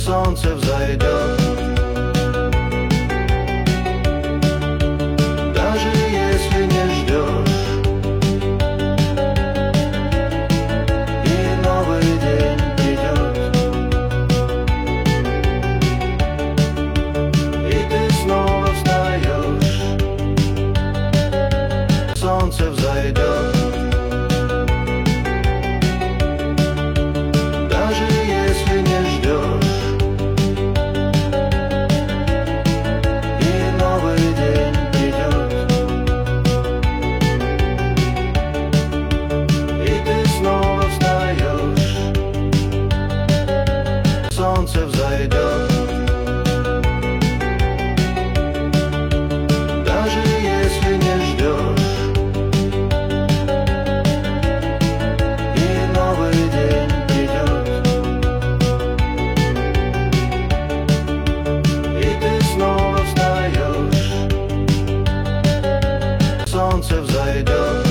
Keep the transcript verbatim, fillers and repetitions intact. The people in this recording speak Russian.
солнце взойдет. Даже если не ждешь, и новый день придет, и ты снова встаешь, солнце взойдет. Даже если не ждешь, и новый день придет, и ты снова встаешь, солнце взойдет. Даже если не ждешь, и новый день придет, и ты снова встаешь, солнце взойдет.